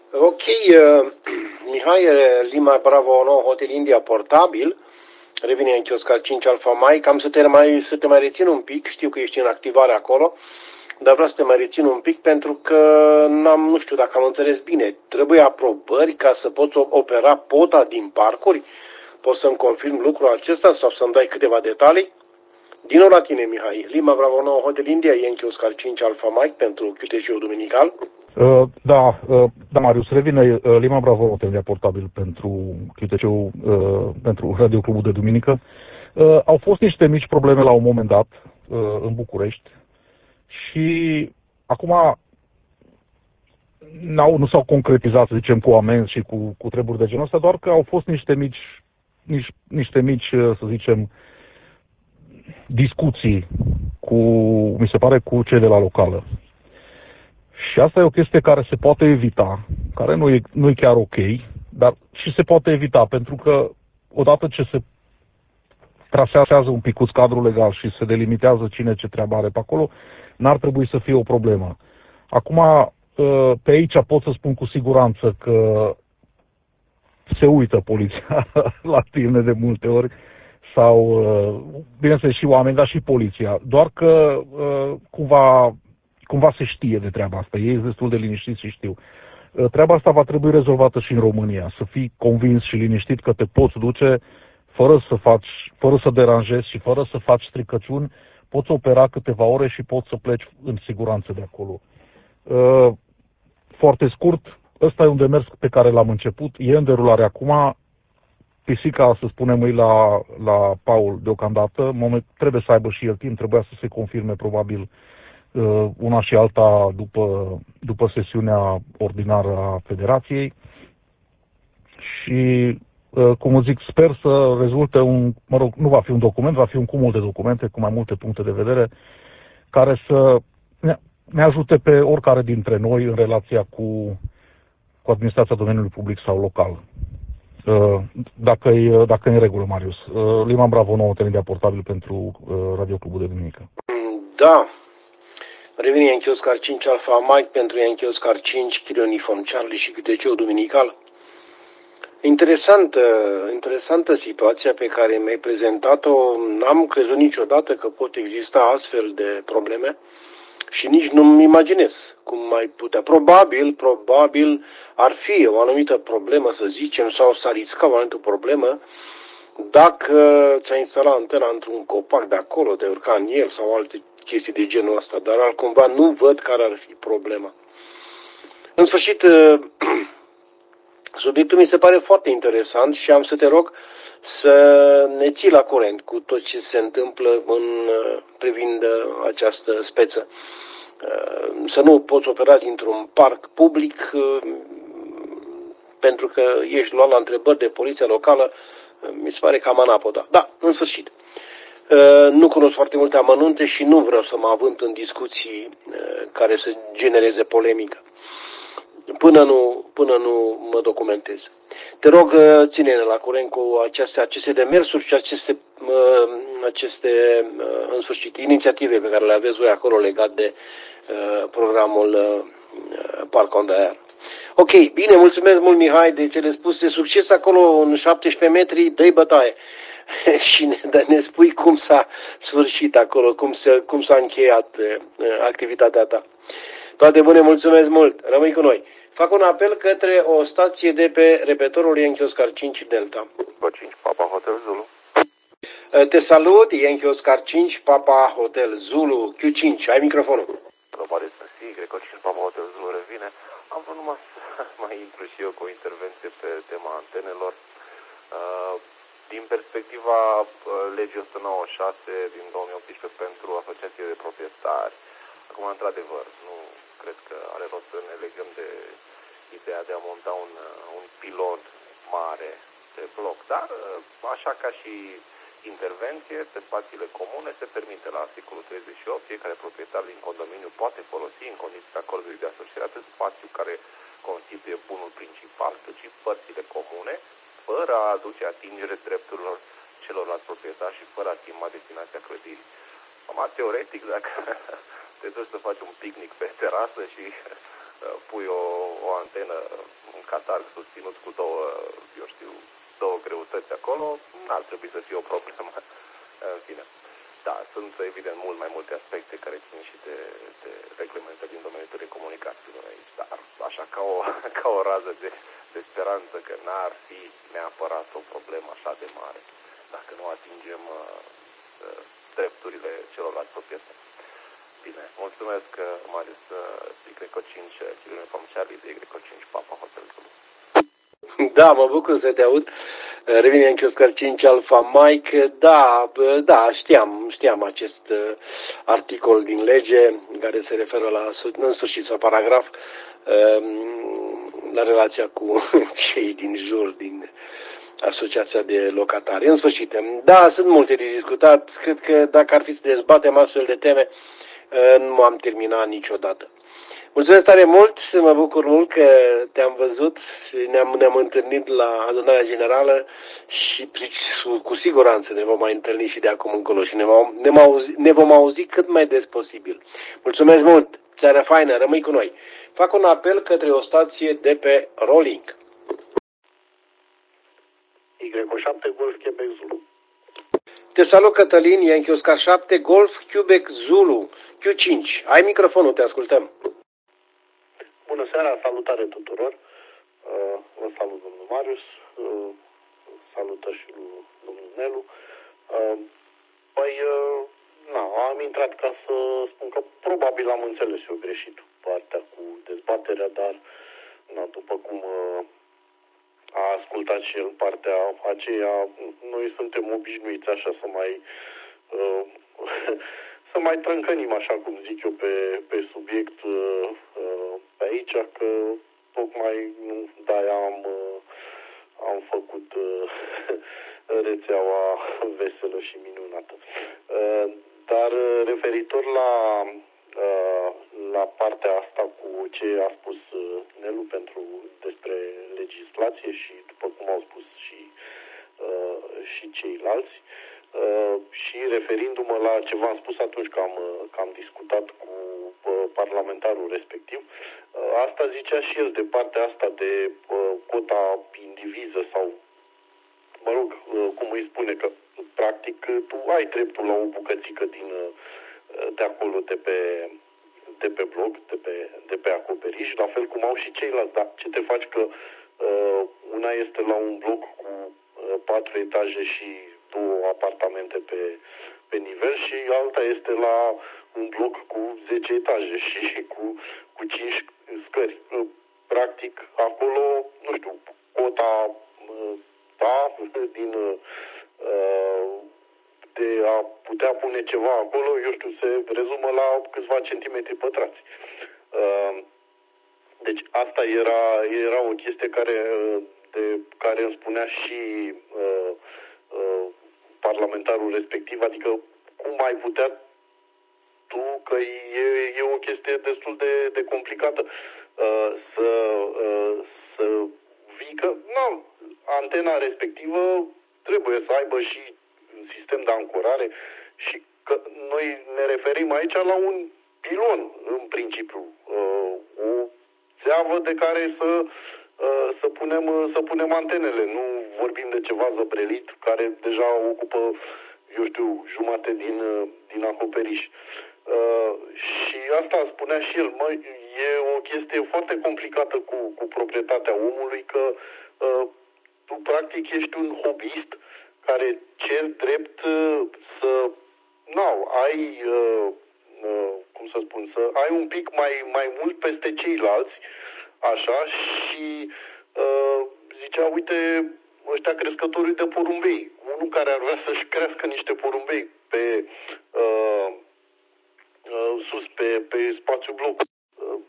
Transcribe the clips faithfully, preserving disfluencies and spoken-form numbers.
Ok, uh, Mihai, Lima Bravo nouă Hotel India portabil, revine în kiosk al cinci Alfa Mike, am să te, mai, să te mai rețin un pic, știu că ești în activare acolo, dar vreau să te mai rețin un pic pentru că n-am, nu știu dacă am înțeles bine, trebuie aprobări ca să poți opera pota din parcuri? Poți să-mi confirm lucrul acesta sau să-mi dai câteva detalii? Din nou la tine, Mihai. Lima Bravo nouă Hotel India e în kiosk al cinci Alfa Mike pentru Q T C-ul duminical. Uh, da, uh, da, Marius, revine uh, Lima Bravo Hotel India portabil pentru Q T C-ul, uh, pentru Radio Clubul de Duminică. Uh, au fost niște mici probleme la un moment dat uh, în București și acum n-au, nu s-au concretizat, să zicem, cu amenzi și cu, cu treburi de genul ăsta, doar că au fost niște mici, nici, niște mici, să zicem, discuții cu, mi se pare, cu cei de la locală. Și asta e o chestie care se poate evita, care nu e, nu e chiar ok, dar și se poate evita, pentru că odată ce se trasează un picuț cadrul legal și se delimitează cine ce treabă are pe acolo, n-ar trebui să fie o problemă. Acum, pe aici pot să spun cu siguranță că se uită poliția la tine de multe ori, sau, bineînțeles, și oameni, dar și poliția. Doar că cumva, cumva se știe de treaba asta. Ei sunt destul de liniștiți și știu. Treaba asta va trebui rezolvată și în România. Să fii convins și liniștit că te poți duce fără să faci, fără să deranjezi și fără să faci stricăciuni, poți opera câteva ore și poți să pleci în siguranță de acolo. Foarte scurt, ăsta e un demers pe care l-am început, e în derulare acum. Pisica, să spunem, e la, la Paul deocamdată. Moment, trebuie să aibă și el timp, trebuia să se confirme probabil una și alta după, după sesiunea ordinară a Federației. Și, cum zic, sper să rezulte un, mă rog, nu va fi un document, va fi un cumul de documente cu mai multe puncte de vedere care să ne, ne ajute pe oricare dintre noi în relația cu, cu administrația domeniului public sau local. Dacă e, dacă e în regulă, Marius. Lima Bravo nouă Hotel India portabil pentru Radio Clubul de Duminică. Da. Revine Yankee Oscar cinci Alfa Mike pentru Yankee Oscar cinci Kilo Uniform Charlie și Q T C-ul duminical. Interesantă, interesantă situația pe care mi-ai prezentat-o. N-am crezut niciodată că pot exista astfel de probleme și nici nu-mi imaginez cum mai putea. Probabil, probabil ar fi o anumită problemă, să zicem, sau s-ar risca o anumită problemă dacă ți-a instalat antena într-un copac de acolo, te urca în el sau alte chestii de genul ăsta, dar altcumva nu văd care ar fi problema. În sfârșit, subiectul mi se pare foarte interesant și am să te rog să ne ții la curent cu tot ce se întâmplă în privind această speță. Să nu poți opera dintr-un parc public pentru că ești luat la întrebări de poliția locală, mi se pare cam anapoda. Da, în sfârșit. Nu cunosc foarte multe amănunte și nu vreau să mă avânt în discuții care să genereze polemică. Până nu, până nu mă documentez. Te rog, ține-ne la curent cu aceste, aceste demersuri și aceste, aceste, în sfârșit, inițiative pe care le aveți voi acolo legat de programul Parc on the Air. Ok, bine, mulțumesc mult, Mihai, de cele spuse. Succes acolo în șaptesprezece metri, dă-i bătaie. Și ne, ne spui cum s-a sfârșit acolo, cum, se, cum s-a încheiat activitatea ta. Toate bune, mulțumesc mult. Rămâi cu noi. Fac un apel către o stație de pe repetorul Yankee Oscar cinci Delta. cinci Papa Hotel Zulu. Te salut, Yankee Oscar cinci Papa Hotel Zulu Q cinci. Ai microfonul. Global este Greco cinci Papa Hotel Zulu revine. Am vrut numai să mai intru și eu cu o intervenție pe tema antenelor. Uh, din perspectiva uh, legii o sută nouăzeci și șase din două mii optsprezece pentru asociație de proprietari. Acum, într-adevăr, nu cred că are rost să ne legăm de ideea de a monta un, un pilon mare de bloc, dar așa ca și intervenție pe spațiile comune se permite la articolul treizeci și opt, fiecare proprietar din condominiu poate folosi în condiții acordului de asociere atât spațiu care constituie bunul principal, cât și părțile comune, fără a aduce atingere drepturilor celorlalți proprietari și fără a schimba destinația clădirii. Acum, teoretic, dacă te duci să faci un picnic pe terasă și pui o, o antenă Qatar susținut cu două, eu știu, două greutăți acolo, n-ar trebui să fie o problemă. În fine. Da, sunt evident mult mai multe aspecte care țin și de, de reglementări din domeniul telecomunicațiilor aici, dar așa ca o, ca o rază de, de speranță că n-ar fi neapărat o problemă așa de mare dacă nu atingem uh, uh, drepturile celorlalți proprietari. Bine, mulțumesc, Marius, Y cinci, Chilime Pam Charlie, Y cinci, Papa Hotel Zulu. Da, mă bucur să te aud. Revine în Oscar cinci Alpha Mike. Da, da, știam, știam acest articol din lege care se referă la, în sfârșit, sau paragraf, la relația cu cei din jur, din Asociația de Locatari. În sfârșit, da, sunt multe de discutat. Cred că dacă ar fi să dezbatem astfel de teme, nu am terminat niciodată. Mulțumesc tare mult, mă bucur mult că te-am văzut și ne-am, ne-am întâlnit la adunarea generală și cu siguranță ne vom mai întâlni și de acum încolo și ne vom, ne, auzi, ne vom auzi cât mai des posibil. Mulțumesc mult, seară faină, rămâi cu noi. Fac un apel către o stație de pe Rolling. Y șapte Golf Quebec Zulu. Te salut, Cătălin, Yankee Oscar șapte Golf Quebec Zulu Q cinci. Ai microfonul, te ascultăm. Bună seara, salutare tuturor. Vă salut, domnul Marius. Salută și domnul Nelu. Păi, na, am intrat ca să spun că probabil am înțeles eu greșit partea cu dezbaterea, dar na, după cum a ascultat și el partea aceea, noi suntem obișnuiți așa să mai să mai trâncănim, așa cum zic eu, pe, pe subiect pe aici, că tocmai nu, de-aia am, am făcut rețeaua veselă și minunată. Dar referitor la, la partea asta cu ce a spus Nelu pentru despre legislație și după cum au spus și, și ceilalți, Uh, și referindu-mă la ce v-am spus atunci că am, că am discutat cu uh, parlamentarul respectiv, uh, asta zicea și el de partea asta de uh, cota indiviză sau, mă rog, uh, cum îi spune, că practic tu ai dreptul la o bucățică din, uh, de acolo, de pe, de pe bloc, de pe, de pe acoperiș, la fel cum au și ceilalți, dar ce te faci că uh, una este la un bloc cu uh, patru etaje și două apartamente pe, pe nivel și alta este la un bloc cu zece etaje și cu, cu cinci scări. Practic, acolo, nu știu, cota ta din de a putea pune ceva acolo, eu știu, se rezumă la câțiva centimetri pătrați. Deci asta era, era o chestie care, de care îmi spunea și uh, uh, parlamentarul respectiv, adică cum ai putea tu, că e, e o chestie destul de, de complicată, uh, să, uh, să vii că, nu, antena respectivă trebuie să aibă și sistem de ancorare și că noi ne referim aici la un pilon, în principiu, uh, o țeavă de care să să punem, să punem antenele. Nu vorbim de ceva zăbrelit care deja ocupă, eu știu, jumate din, din acoperiș. Uh, și asta spunea și el, mă, e o chestie foarte complicată cu, cu proprietatea omului, că uh, tu practic ești un hobbyist care cer drept uh, să, nu, ai, uh, uh, cum să spun, să ai un pic mai, mai mult peste ceilalți, așa, și uh, zicea, uite, ăștia crescătorii de porumbei, unul care ar vrea să-și crească niște porumbei pe uh, uh, sus, pe, pe spațiul bloc. Uh,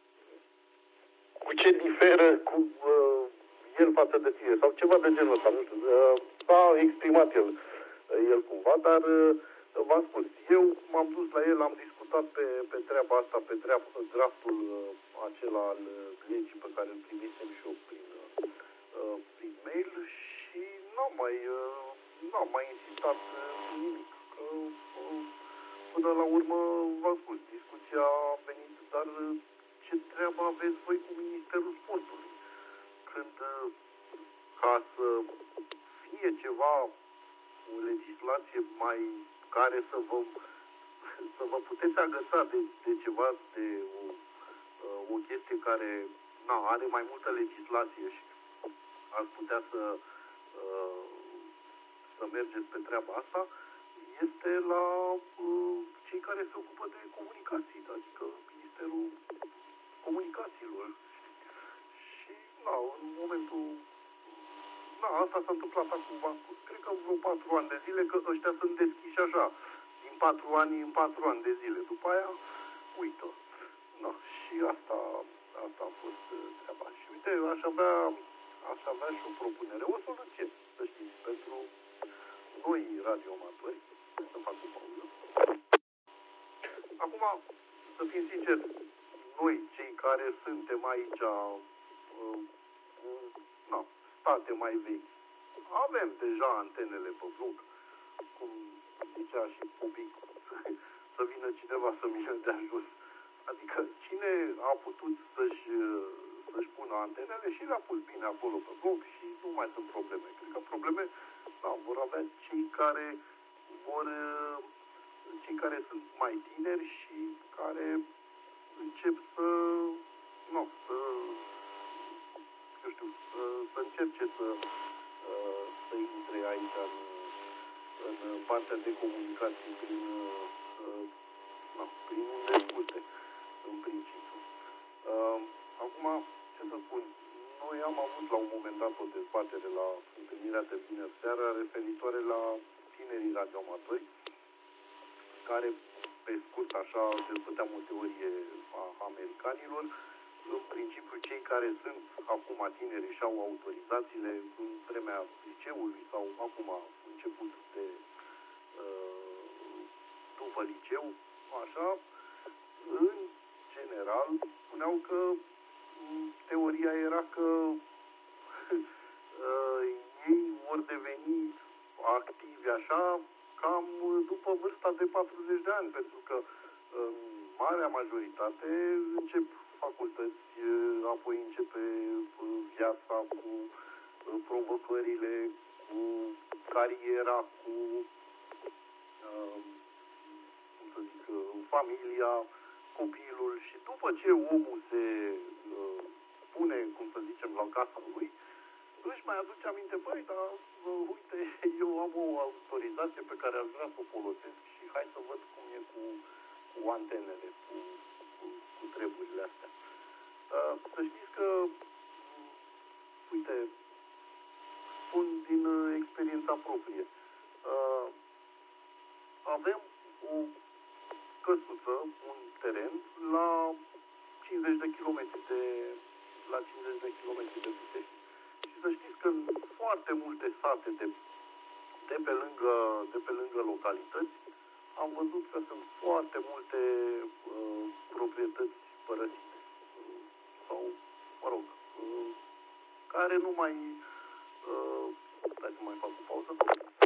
cu ce diferă cu uh, el față de tine, sau ceva de genul ăsta, nu știu, uh, s-a exprimat el, el cumva, dar uh, v-am spus, eu m-am dus la el, am discutat pe, pe treaba asta, pe treaba, draftul uh, acela al legii pe care îl primisem și eu prin, uh, prin mail și n-am mai, uh, n-am mai insistat uh, nimic. Că, uh, până la urmă, v-am spus, discuția a venit, dar uh, ce treabă aveți voi cu Ministerul Sportului? ca să fie ceva, o legislație mai care să vă, să vă puteți agăța de, de ceva, de o, o chestie care na, are mai multă legislație și ați putea să, să mergeți pe treaba asta, este la cei care se ocupă de comunicații, adică Ministerul Comunicațiilor. Și, na, în momentul... Na, asta s-a întâmplat acum, cred că vreo patru ani de zile, că ăștia sunt deschiși așa, din patru ani în patru ani de zile. După aia, uită. Na, și asta, asta a fost treaba. Și uite, eu aș avea, aș avea și o propunere, o soluție, să știți, pentru noi radioamatori, să fac o pauză. Acum, să fim sinceri, noi, cei care suntem aici, uh, cu, na, state mai vechi, avem deja antenele pe bloc, cum zicea și Pupic, să vină cineva să mi le dea jos. Adică cine a putut să-și, să-și pună antenele și le-a pus bine acolo pe bloc și nu mai sunt probleme. Cred că probleme, da, vor avea cei care vor, cei care sunt mai tineri și care încep să, nu, să, eu știu, să, să încerce să, să intre aici în, în partea de comunicații prin, na, prin unde scurte, în principiu. Acum, ce să spun, noi am avut la un moment dat o dezbatere la întâlnirea de vineri seara referitoare la tinerii radioamatori, care, pe scurt, așa, dezbăteam o teorie a americanilor. În principiu, cei care sunt acum tineri și au autorizațiile în vremea liceului sau acum început de după liceu, așa, în general, spuneau că teoria era că ei vor deveni activi așa cam după vârsta de patruzeci de ani, pentru că în marea majoritate încep facultăți, apoi începe viața cu provocările, cu cariera, cu cum să zic, familia, copilul și după ce omul se pune, cum să zicem, la casa lui, își mai aduce aminte, băi, dar uite, eu am o autorizație pe care aș vrea să o folosesc și hai să văd cum e cu, cu antenele, cu, cu, cu treburile astea. Să știți că, uite, spun din experiența proprie, avem o căsuță, un teren la cincizeci de kilometri de la cincizeci de kilometri de București. Și să știți că în foarte multe sate de, de, pe lângă, de pe lângă localități am văzut că sunt foarte multe uh, proprietăți părăsite. Uh, sau, mă rog, uh, care nu mai... Uh, hai să mai fac o pauză.